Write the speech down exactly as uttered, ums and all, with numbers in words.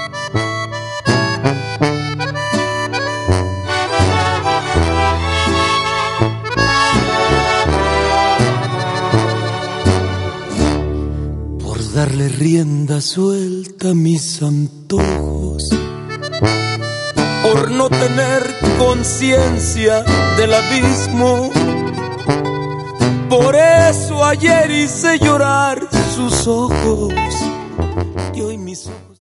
Por darle rienda suelta a mis antojos, por no tener conciencia del abismo. Por eso ayer hice llorar sus ojos y hoy mis ojos